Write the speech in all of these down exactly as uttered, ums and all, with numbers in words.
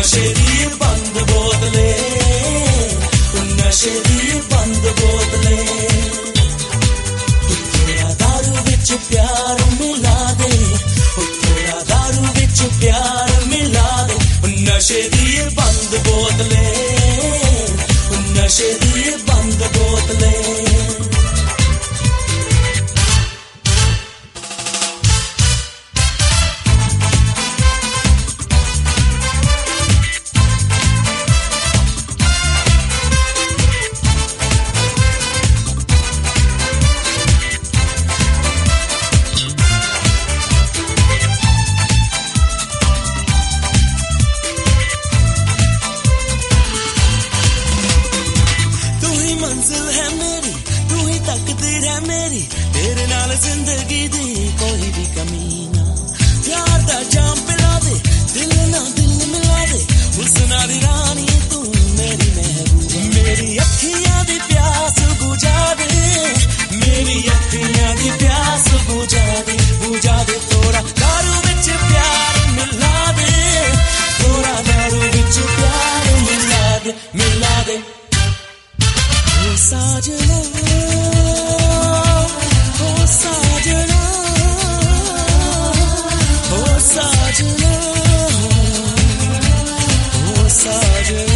नशे दी बंद बोतले, नशे दी बंद बोतले। थोड़ा दारू विच प्यार मिला दे, थोड़ा दारू विच प्यार मिला दे। नशे दी बंद बोतले, नशे दी बंद बोतले। मंजिल है मेरी, तू ही तकदीर है मेरी, तेरे नाल जिंदगी दी कोई भी कमी ना। प्यार दा जाम पिला दे, दिल ना दिल मिला दे, हुस्ना दी रानी तू मेरी महबूबा। मेरी अखियां दी प्यास बुझा दे, मेरी अखियां दी प्यास बुझा दे, बुझा दे। थोड़ा दारू विच प्यार मिला दे, थोड़ा दारू विच प्यार मिला दे, मिला दे। ओ साजना, ओ साजना, ओ साजना, ओ साजना।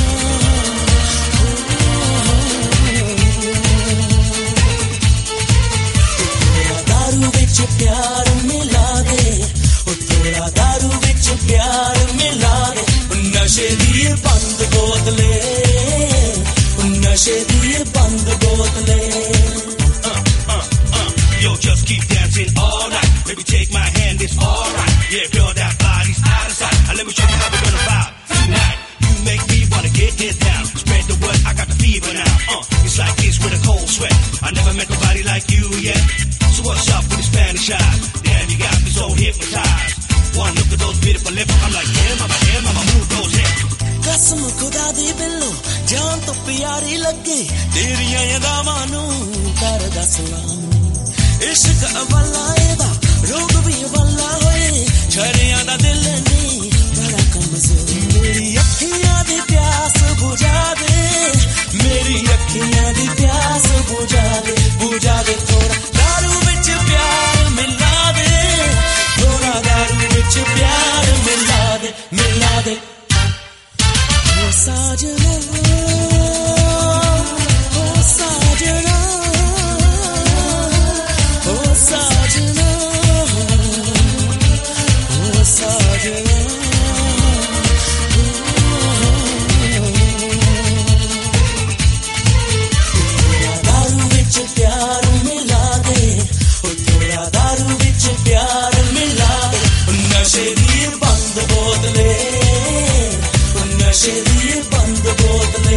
थोड़ा दारू विच प्यार मिला दे, थोड़ा दारू विच प्यार मिला दे। नशे दी बंद बोतले, नशे दी बंद बोतले। uh, uh, uh. Yo, just keep dancing all night. Baby, take my hand, it's alright. Yeah, girl, that body's out of sight. Now let me show you how we're gonna vibe tonight. You make me wanna get get down. Spread the word, I got the fever now. Uh, it's like this with a cold sweat. I never met nobody like you yet. So what's up with the Spanish eyes? Damn, you got me so hypnotized. One look at those beautiful lips, I'm like, yeah, mama, yeah, mama, move those hips. कसम खुदा दी बिल्लो, जान तो प्यारी लगे, तेरियां यादां नू कर दस इश्क अवला एदा रोग भी अवला होए, छड़ियां दा दिल नी बड़ा कमजोर। मेरी अखियां दी प्यास बुझा दे, मेरी अखियां दी प्यास बुझा दे, बुझा दे। थोड़ा दारू विच प्यार मिला दे, थोड़ा दारू विच प्यार मिला दे, मिला दे। ओ साजना, ओ साजना, ओ साजना, ओ साजना। थोड़ा दारू विच प्यार मिला दे, थोड़ा दारू विच प्यार मिला दे। नशे दी बंद बोतले, नशे दी बंद बोतले।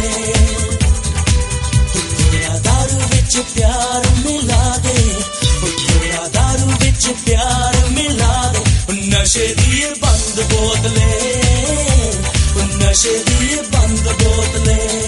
थोड़ा दारू विच प्यार मिला दे, थोड़ा दारू विच प्यार मिला दे। नशे दी बंद बोतले, नशे दी बंद बोतले।